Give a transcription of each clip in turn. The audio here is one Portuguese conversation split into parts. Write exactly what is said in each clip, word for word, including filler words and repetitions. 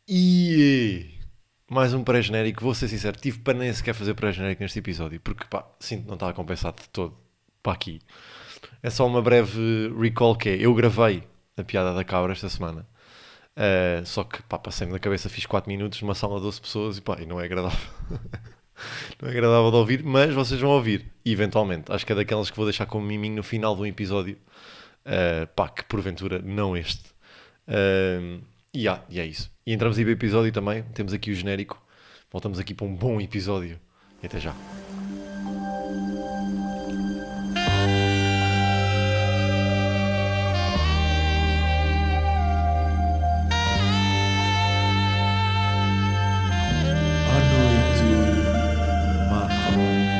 E mais um pré-genérico, vou ser sincero, tive para nem sequer fazer pré-genérico neste episódio, porque pá, sinto que não estava compensado de todo para aqui. É só uma breve recall que é, eu gravei a piada da cabra esta semana, uh, só que pá, passei-me na cabeça, fiz quatro minutos numa sala de doze pessoas e pá, e não é agradável. Não é agradável de ouvir, mas vocês vão ouvir, eventualmente. Acho que é daquelas que vou deixar como miminho no final de um episódio, uh, pá, que porventura não este. Uh, e, ah, e é isso. E entramos aí para o episódio também. Temos aqui o genérico. Voltamos aqui para um bom episódio. E até já. À noite mata.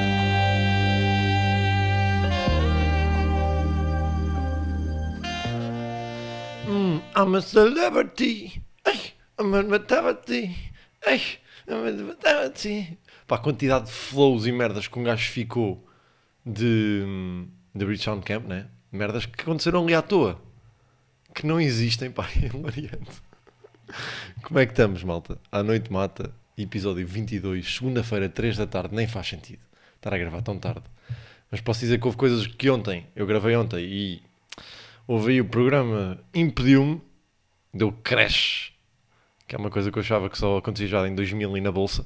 Hum, I'm a celebrity. Ai, I'm a maternity. Ai, I'm a maternity. Pá, a quantidade de flows e merdas que um gajo ficou de, de Richard Camp, né? Merdas que aconteceram ali à toa. Que não existem, pá, é hilariante. Como é que estamos, malta? À noite mata, episódio vinte e dois, segunda-feira, três da tarde, nem faz sentido estar a gravar tão tarde. Mas posso dizer que houve coisas que ontem, eu gravei ontem e houve aí o programa impediu-me, deu crash, que é uma coisa que eu achava que só acontecia já em dois mil e na bolsa.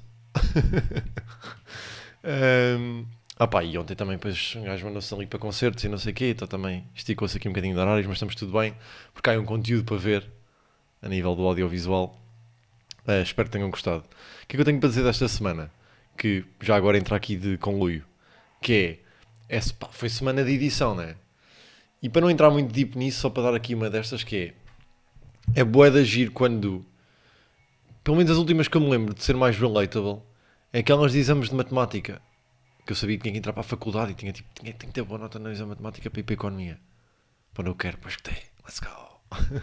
um, ah pá, e ontem também depois um gajo mandou-se ali para concertos e não sei o quê, então também esticou-se aqui um bocadinho de horários, mas estamos tudo bem, porque há aí um conteúdo para ver a nível do audiovisual. Uh, espero que tenham gostado. O que é que eu tenho para dizer desta semana? Que já agora entra aqui de conluio. Que é, é pá, foi semana de edição, né? E para não entrar muito deep nisso, só para dar aqui uma destas que é, é bué de agir quando, pelo menos as últimas que eu me lembro de ser mais relatable, é aquelas de exames de matemática. Que eu sabia que tinha que entrar para a faculdade e tinha, tipo, tinha, tinha que ter boa nota no exame de matemática para ir para a economia. Quando eu quero, pois que tem. Let's go.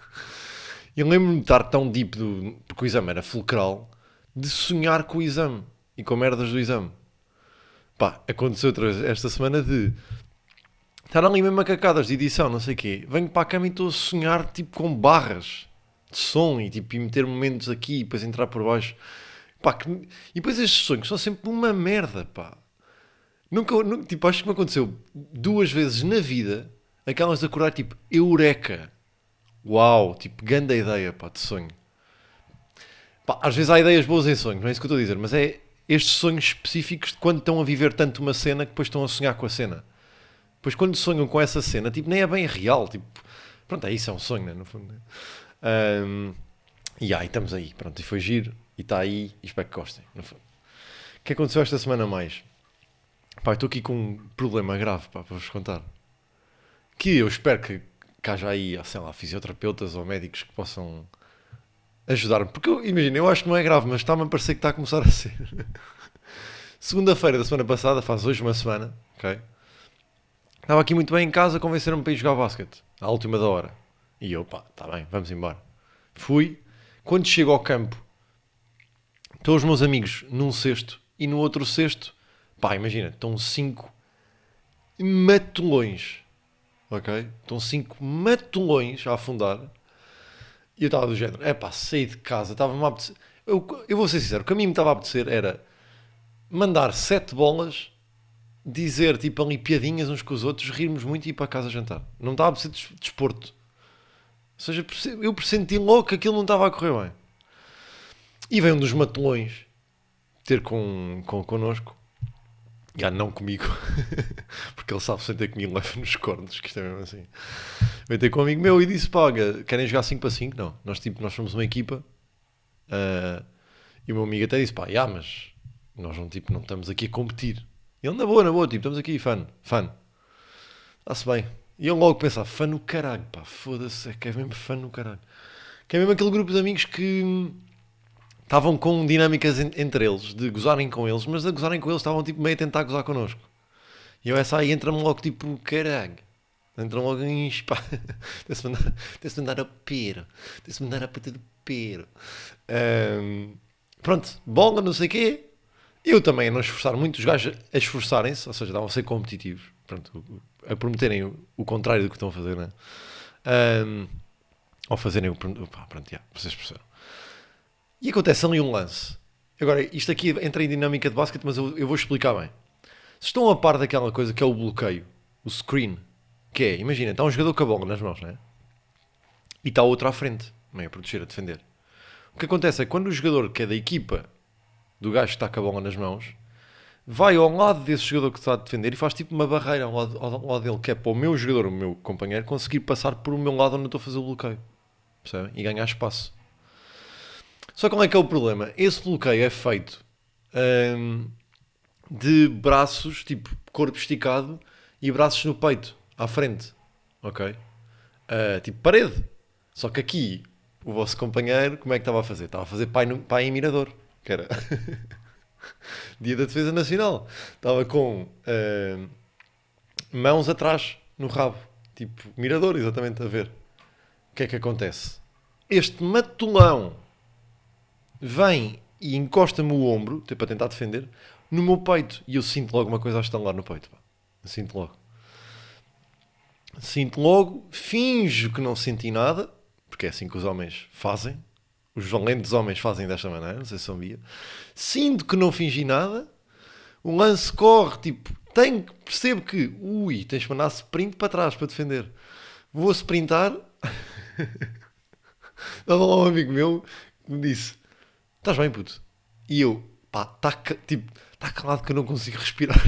Eu lembro-me de estar tão deep, do, porque o exame era fulcral, de sonhar com o exame e com merdas do exame. Pá, aconteceu outra vez esta semana de estar ali mesmo a cacadas de edição, não sei o quê. Venho para a cama e estou a sonhar tipo com barras de som e, tipo, e meter momentos aqui e depois entrar por baixo. Pá, que, e depois estes sonhos são sempre uma merda, pá. Nunca, nunca, tipo, acho que me aconteceu duas vezes na vida aquelas de acordar tipo, eureka. Uau, tipo, grande ideia, pá, de sonho. Pá, às vezes há ideias boas em sonhos, não é isso que eu estou a dizer, mas é estes sonhos específicos de quando estão a viver tanto uma cena que depois estão a sonhar com a cena. Depois quando sonham com essa cena, tipo, nem é bem real, tipo, pronto, é isso, é um sonho, né, no fundo. Né? Um, e aí, estamos aí, pronto, e foi giro, e está aí, e espero que gostem, no fundo. O que aconteceu esta semana mais? Pá, estou aqui com um problema grave, pá, para vos contar. Que eu espero que, que haja aí, sei lá, fisioterapeutas ou médicos que possam ajudar-me. Porque, eu, imagina, eu acho que não é grave, mas está-me a parecer que está a começar a ser. Segunda-feira da semana passada, faz hoje uma semana, ok? Estava aqui muito bem em casa, convenceram-me para ir jogar basquete, à última da hora. E eu, pá, está bem, vamos embora. Fui. Quando chego ao campo, estão os meus amigos num cesto e no outro cesto, pá, imagina, estão cinco matulões, ok? Estão cinco matulões a afundar. E eu estava do género, é pá, saí de casa, estava-me a apetecer. Eu, eu vou ser sincero, o que a mim me estava a apetecer era mandar sete bolas, dizer tipo ali piadinhas uns com os outros, rirmos muito e ir para casa jantar. Não estava a apetecer desporto. Ou seja, eu pressenti logo que aquilo não estava a correr bem. E vem um dos matulões ter com, com, connosco. Já não comigo. Porque ele sabe sempre que me leva nos cornos, que isto é mesmo assim. Veio ter com um amigo meu e disse, pá, querem jogar cinco para cinco? Não. Nós, tipo, nós somos uma equipa. Uh, e o meu amigo até disse, pá, já, mas nós não, tipo, não estamos aqui a competir. E ele, na boa, na boa, tipo, estamos aqui, fã, fã. Está-se bem. E eu logo pensava, fã no caralho, pá, foda-se, é que é mesmo fã no caralho. Que é mesmo aquele grupo de amigos que estavam com dinâmicas entre eles, de gozarem com eles, mas a gozarem com eles estavam tipo meio a tentar gozar connosco. E eu essa aí entra-me logo tipo, caralho. Entra-me logo em pá. Tem-se mandar, tem-se mandar a pera. Tem-se mandar a puta de pera. Um, pronto, bola, não sei o quê. Eu também a não esforçar muito, os gajos a esforçarem-se, ou seja, estavam a ser competitivos. Pronto, a prometerem o, o contrário do que estão a fazer, né? Um, ou fazerem o... Pá, pronto, já, vocês perceberam. E acontece ali um lance. Agora, isto aqui entra em dinâmica de basquete, mas eu, eu vou explicar bem. Se estão a par daquela coisa que é o bloqueio, o screen, que é, imagina, está um jogador com a bola nas mãos, não é? E está outro à frente, meio a proteger, a defender. O que acontece é que quando o jogador que é da equipa do gajo que está com a bola nas mãos, vai ao lado desse jogador que está a defender e faz tipo uma barreira ao lado, ao lado dele, que é para o meu jogador, o meu companheiro, conseguir passar por o meu lado onde eu estou a fazer o bloqueio. Percebem? E ganhar espaço. Só que qual é que é o problema? Esse bloqueio é feito hum, de braços, tipo corpo esticado, e braços no peito, à frente. Ok? Uh, tipo parede. Só que aqui, o vosso companheiro, como é que estava a fazer? Estava a fazer pai, no, pai em mirador. Que era Dia da Defesa Nacional. Estava com uh, mãos atrás, no rabo. Tipo, mirador, exatamente, a ver. O que é que acontece? Este matulão vem e encosta-me o ombro, para tentar defender, no meu peito. E eu sinto logo uma coisa a estalar no peito. Pá. Eu sinto logo. Sinto logo, finjo que não senti nada, porque é assim que os homens fazem. Os valentes homens fazem desta maneira, não sei se sabia. Sinto que não fingi nada. O lance corre, tipo, tenho, percebo que, ui, tens de mandar sprint para trás para defender. Vou sprintar. Estava lá um amigo meu que me disse: estás bem, puto? E eu, pá, está tipo, tá calado que eu não consigo respirar.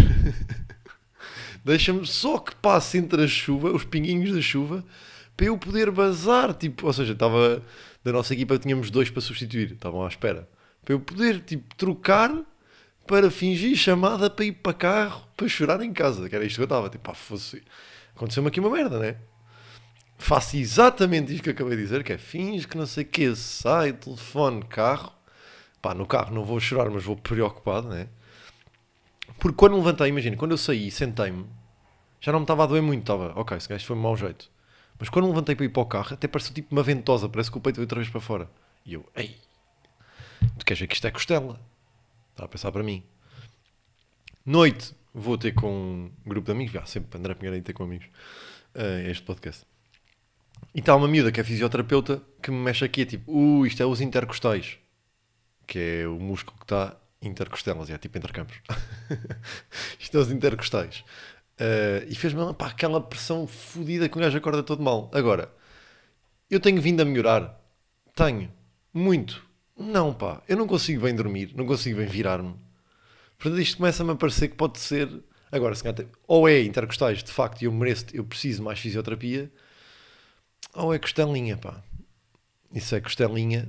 Deixa-me só que passe entre a chuva, os pinguinhos da chuva, para eu poder bazar. Tipo, ou seja, estava, da nossa equipa tínhamos dois para substituir, estavam à espera. Para eu poder, tipo, trocar para fingir chamada para ir para carro, para chorar em casa. Que era isto que eu estava. Tipo, pá, fosse... aconteceu-me aqui uma merda, né? Faço exatamente isto que eu acabei de dizer, que é finge que não sei o quê, sai, telefone, carro. Pá, no carro não vou chorar, mas vou preocupado, né? Porque quando levantei, imagina, quando eu saí e sentei-me, já não me estava a doer muito, estava, ok, esse gajo foi um mau jeito. Mas quando levantei para ir para o carro, até pareceu tipo uma ventosa, parece que o peito veio outra vez para fora. E eu, ei, tu queres ver que isto é costela? Estava a pensar para mim. Noite, vou ter com um grupo de amigos, já, sempre André Pinheiro aí ter com amigos, uh, este podcast. E está uma miúda que é fisioterapeuta que me mexe aqui, é tipo, uh, isto é os intercostais, que é o músculo que está intercostelas, é tipo intercampos. Isto é os intercostais. Uh, e fez-me pá, aquela pressão fodida que o gajo acorda todo mal. Agora, eu tenho vindo a melhorar? Tenho. Muito. Não, pá. Eu não consigo bem dormir. Não consigo bem virar-me. Portanto, isto começa-me a parecer que pode ser... Agora, se calhar, ou é intercostais, de facto, e eu mereço, eu preciso mais fisioterapia, ou é costelinha, pá. Isso é costelinha...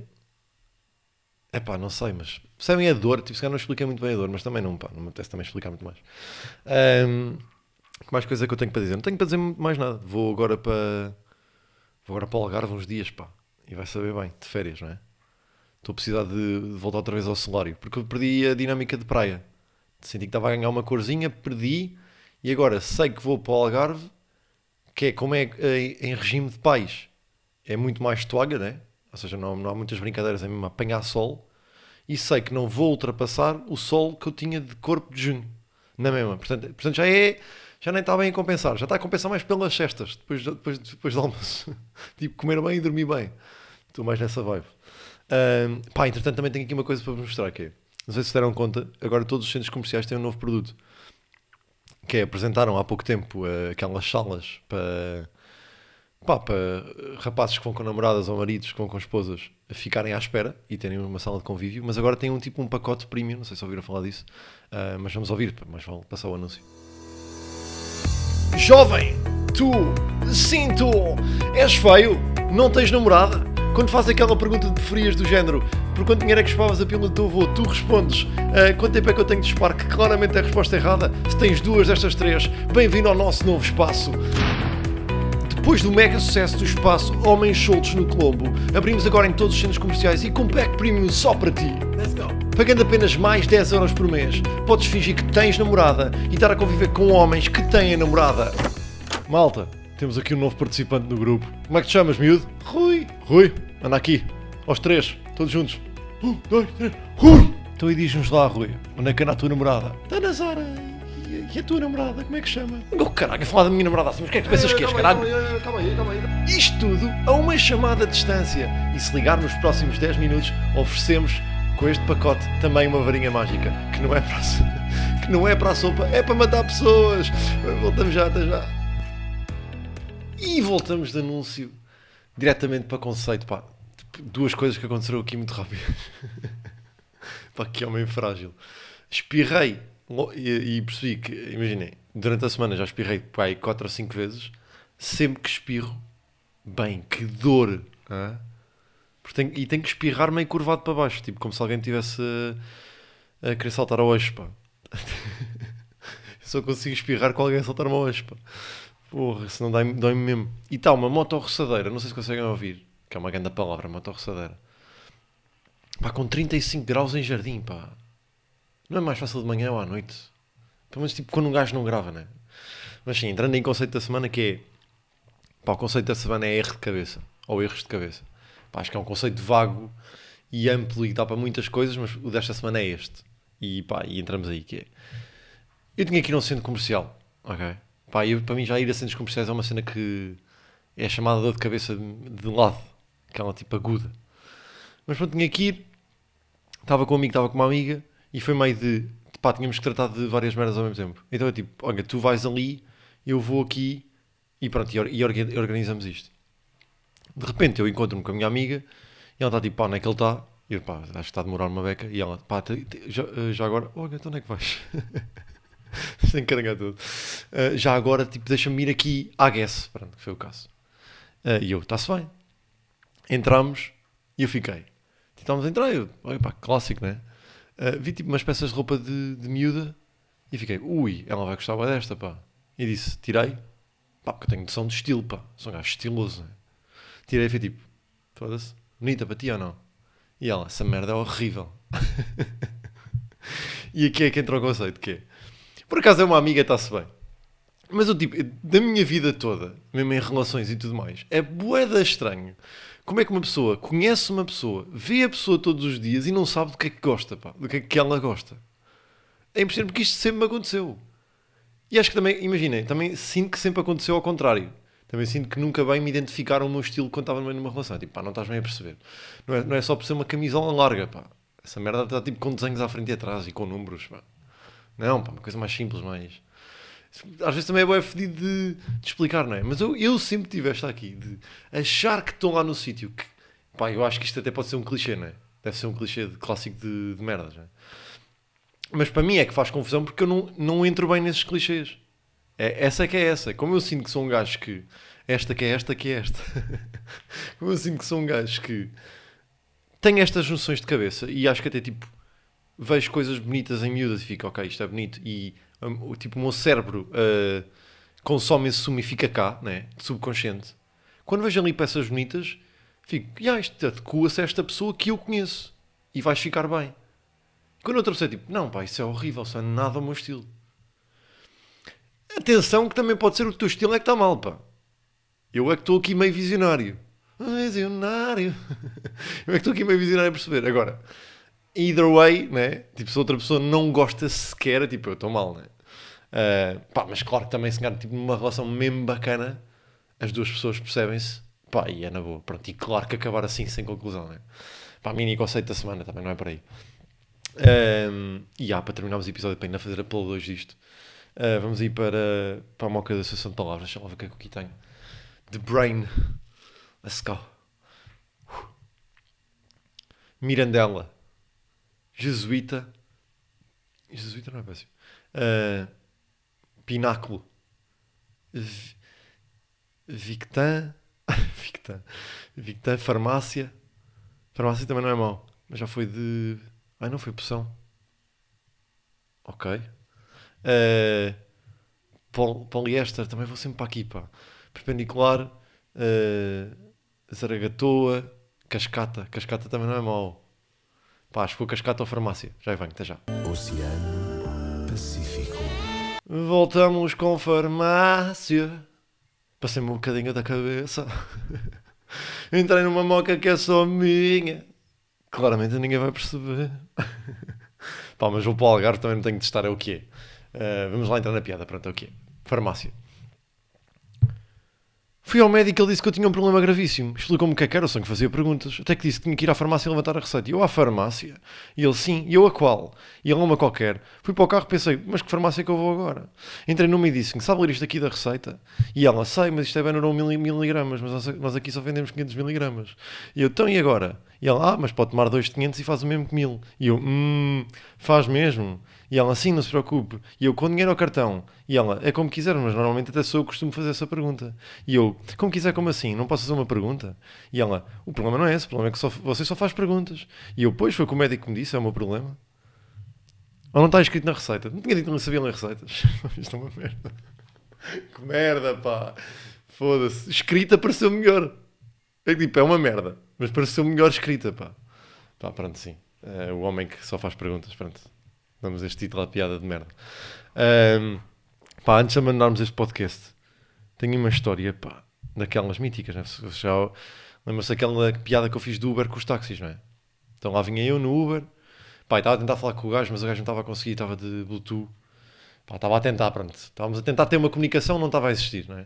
É pá, não sei, mas... Percebem a dor? Tipo, se calhar não expliquei muito bem a dor, mas também não, pá. Não me apetece também explicar muito mais. Um, que mais coisa que eu tenho para dizer? Não tenho para dizer mais nada. Vou agora para... Vou agora para o Algarve uns dias, pá. E vai saber bem, de férias, não é? Estou a precisar de, de voltar outra vez ao solário. Porque eu perdi a dinâmica de praia. Senti que estava a ganhar uma corzinha, perdi. E agora sei que vou para o Algarve, que é como é, é em regime de pais. É muito mais toalha, né? Ou seja, não, não há muitas brincadeiras, é mesmo apanhar sol. E sei que não vou ultrapassar o sol que eu tinha de corpo de junho. Na mesma. Portanto, portanto já é... Já nem está bem a compensar. Já está a compensar mais pelas cestas. Depois, depois, depois do almoço. Tipo, comer bem e dormir bem. Estou mais nessa vibe. Um, pá, entretanto também tenho aqui uma coisa para vos mostrar. Que é, não sei se se deram conta. Agora todos os centros comerciais têm um novo produto. Que é, apresentaram há pouco tempo uh, aquelas salas para... Pá, para rapazes que vão com namoradas ou maridos que vão com esposas a ficarem à espera e terem uma sala de convívio, mas agora tem um tipo um pacote premium, não sei se ouviram falar disso, uh, mas vamos ouvir, mas vão passar o anúncio. Jovem, tu, sim tu, és feio, não tens namorada? Quando faz aquela pergunta de preferias do género, por quanto dinheiro é que chupavas a pílula do teu avô, tu respondes, uh, quanto tempo é que eu tenho de chupar, que claramente é a resposta errada. Se tens duas destas três, bem-vindo ao nosso novo espaço. Depois do mega sucesso do espaço Homens Soltos no Colombo, abrimos agora em todos os centros comerciais e com pack premium só para ti. Let's go. Pagando apenas mais dez euros por mês, podes fingir que tens namorada e estar a conviver com homens que têm namorada. Malta, temos aqui um novo participante no grupo. Como é que te chamas, miúdo? Rui. Rui, anda aqui. Aos três, todos juntos. Um, dois, três. Rui. Então e diz-nos lá, Rui, onde é que anda a tua namorada? Está nas areias. e a tua namorada, como é que chama? Oh, caralho, a falar da minha namorada assim, mas o que é que tu pensas que és, caralho? Calma aí, calma aí. Isto tudo a uma chamada à distância. E se ligar nos próximos dez minutos, oferecemos com este pacote também uma varinha mágica, que não é para a sopa, que não é para a sopa, é para matar pessoas. Voltamos já, até já. E voltamos de anúncio diretamente para conceito, pá. Duas coisas que aconteceram aqui muito rápido. Pá, que homem frágil. Espirrei e, e percebi que, imaginem, durante a semana já espirrei, pá, aí quatro ou cinco vezes. Sempre que espirro, bem, que dor. Ah? Tenho, e tenho que espirrar meio curvado para baixo, tipo como se alguém tivesse a, a querer saltar ao eixo, pá. Só consigo espirrar com alguém a saltar-me ao eixo, pá. Porra, senão dói-me, dói-me mesmo. E está uma motorroçadeira, não sei se conseguem ouvir, que é uma grande palavra, motorroçadeira. Pá, com trinta e cinco graus em jardim, pá. Não é mais fácil de manhã ou à noite? Pelo menos tipo quando um gajo não grava, né? Mas sim, entrando em conceito da semana, que é... Pá, o conceito da semana é erro de cabeça, ou erros de cabeça. Pá, acho que é um conceito vago e amplo e dá para muitas coisas, mas o desta semana é este. E pá, e entramos aí, que é... Eu tinha que ir a um centro comercial, ok? Pá, eu, para mim já ir a centros comerciais é uma cena que é chamada dor de cabeça de, de lado, aquela tipo aguda. Mas pronto, tinha que ir, estava com um amigo, estava com uma amiga, e foi meio de, pá, tínhamos que tratar de várias merdas ao mesmo tempo. Então é tipo, olha, tu vais ali, eu vou aqui, e pronto, e, or, e orga- organizamos isto. De repente eu encontro-me com a minha amiga, e ela está tipo, pá, onde é que ele está? E eu, pá, acho que está a demorar uma beca, e ela, pá, te, te, já, já agora, olha, então onde é que vais? Sem carregar tudo. Uh, já agora, tipo, deixa-me ir aqui à Guess. Pronto, que foi o caso. Uh, e eu, está-se bem. Entramos e eu fiquei. Estávamos a entrar, eu, olha pá, clássico, né? Uh, vi tipo umas peças de roupa de, de miúda e fiquei, ui, ela vai gostar desta, pá. E disse, tirei, pá, porque eu tenho noção de estilo, pá. Sou um gajo estiloso, né? Tirei e foi tipo, foda-se, bonita para ti ou não? E ela, essa merda é horrível. E aqui é que entra o conceito, que é, por acaso é uma amiga, está-se bem. Mas eu, tipo, da minha vida toda, mesmo em relações e tudo mais, é bué da estranho. Como é que uma pessoa conhece uma pessoa, vê a pessoa todos os dias e não sabe do que é que gosta, pá, do que é que ela gosta. É impressionante porque isto sempre me aconteceu. E acho que também, imaginem, também sinto que sempre aconteceu ao contrário. Também sinto que nunca bem me identificaram o meu estilo quando estava no meio de uma relação. Tipo, pá, não estás bem a perceber. Não é, não é só por ser uma camisola larga, pá. Essa merda está tipo com desenhos à frente e atrás e com números, pá. Não, pá, uma coisa mais simples, mais... Às vezes também é bem fedido de, de explicar, não é? Mas eu, eu sempre tive esta aqui, de achar que estão lá no sítio. Que, pá, eu acho que isto até pode ser um clichê, não é? Deve ser um clichê de, clássico de, de merdas, não é? Mas para mim é que faz confusão porque eu não, não entro bem nesses clichês. É, essa é que é essa. Como eu sinto que sou um gajo que... Esta que é esta que é esta. Como eu sinto que sou um gajo que... Tenho estas junções de cabeça e acho que até tipo... Vejo coisas bonitas em miúdas e fico, ok, isto é bonito. E um, tipo, o meu cérebro uh, consome esse sumo e fica cá, né? Subconsciente. Quando vejo ali peças bonitas, fico, ah, isto adequa-se a esta pessoa que eu conheço. E vais ficar bem. Quando outra pessoa é tipo, não pá, isso é horrível, isso é nada o meu estilo. Atenção que também pode ser o teu estilo é que está mal, pá. Eu é que estou aqui meio visionário. Visionário. Eu é que estou aqui meio visionário a perceber. Agora, either way, né? Tipo, se outra pessoa não gosta sequer, tipo, eu estou mal, né? Uh, pá, mas claro que também se engana, tipo, numa relação mesmo bacana, as duas pessoas percebem-se, pá, e é na boa. Pronto, e claro que acabar assim, sem conclusão, né? Pá, mini conceito da semana também, não é por aí. Um, e há, para terminarmos o episódio, para ainda fazer a pela dois disto, uh, vamos ir para, para a moca da Associação de Palavras. Deixa lá ver o que é que aqui tenho. The Brain. Let's go. Uh. Mirandela. Jesuíta. Jesuíta não é péssimo. Uh, Pináculo. V- Victan. Victan. Victan. Farmácia. Farmácia também não é mau. Mas já foi de... Ai, não foi poção. Ok. Uh, pol- poliéster. Também vou sempre para aqui, pá. Perpendicular. Uh, Zaragatoa. Cascata. Cascata também não é mau. Pá, acho que vou cascata ou farmácia. Já venho, até já. Oceano Pacífico. Voltamos com farmácia. Passei-me um bocadinho da cabeça. Entrei numa moca que é só minha. Claramente ninguém vai perceber. Pá, mas vou para o Algarve, também não tenho de estar, é o que é. Uh, vamos lá entrar na piada, pronto, é o quê? Farmácia. Fui ao médico e ele disse que eu tinha um problema gravíssimo. Explicou-me o que é que era, eu só que fazia perguntas. Até que disse que tinha que ir à farmácia e levantar a receita. E eu, à farmácia? E ele, sim. E eu, a qual? E ele, uma qualquer. Fui para o carro e pensei, mas que farmácia é que eu vou agora? Entrei numa e disse-me, sabe ler isto aqui da receita? E ela, sei, mas isto é bem não miligramas, mas nós, nós aqui só vendemos quinhentos miligramas. E eu, então e agora? E ela, ah, mas pode tomar dois de quinhentos e faz o mesmo que mil. E eu, hum, faz mesmo. E ela, assim, não se preocupe. E eu, com dinheiro ao cartão. E ela, é como quiser, mas normalmente até sou eu que costumo fazer essa pergunta. E eu, como quiser, como assim? Não posso fazer uma pergunta? E ela, o problema não é esse, o problema é que só, você só faz perguntas. E eu, pois, foi o que o médico me disse, é o meu problema. Ou não está escrito na receita? Não tinha dito que não sabia ler receitas. Isto é uma merda. Que merda, pá. Foda-se. Escrita pareceu melhor. É tipo, é uma merda. Mas pareceu melhor escrita, pá. Pá, pronto, sim. É o homem que só faz perguntas, pronto. Damos este título à piada de merda. Um, pá, antes de mandarmos este podcast, tenho uma história, pá, daquelas míticas, né? Já lembra-se daquela piada que eu fiz do Uber com os táxis, não é? Então lá vinha eu no Uber, pá, estava a tentar falar com o gajo, mas o gajo não estava a conseguir, estava de Bluetooth. Pá, estava a tentar, pronto. Estávamos a tentar ter uma comunicação, não estava a existir, não é?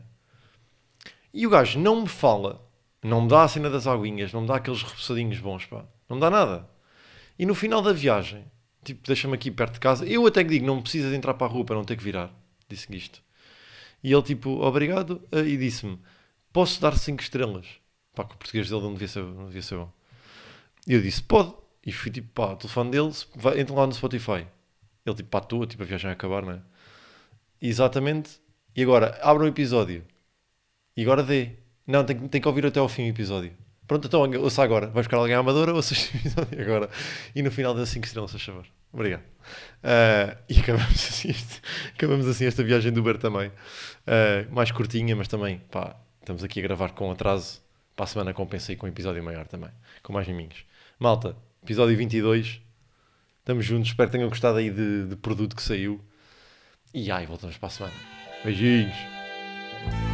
E o gajo não me fala, não me dá a cena das aguinhas, não me dá aqueles repousadinhos bons, pá. Não me dá nada. E no final da viagem, tipo, deixa-me aqui perto de casa. Eu até que digo, não precisas entrar para a rua para não ter que virar. Disse-lhe isto. E ele, tipo, obrigado. E disse-me, posso dar cinco estrelas? Pá, que o português dele não devia ser, não devia ser bom. E eu disse, pode. E fui, tipo, pá, o telefone dele, vai, entra lá no Spotify. Ele, tipo, pá, tua, tipo, a viagem a acabar, não é? Exatamente. E agora, abre um episódio. E agora dê. Não, tem, tem que ouvir até ao fim o episódio. Pronto, então ouça agora. Vai buscar alguém à amadora, ouça este episódio agora. E no final dá cinco estrelas, a favor. Obrigado. Uh, e acabamos assim, este, acabamos assim esta viagem do Uber também. Uh, mais curtinha, mas também, pá, estamos aqui a gravar com atraso. Para a semana compensei com um episódio maior também. Com mais miminhos. Malta, episódio vinte e dois. Estamos juntos. Espero que tenham gostado aí de, de produto que saiu. E ai, voltamos para a semana. Beijinhos.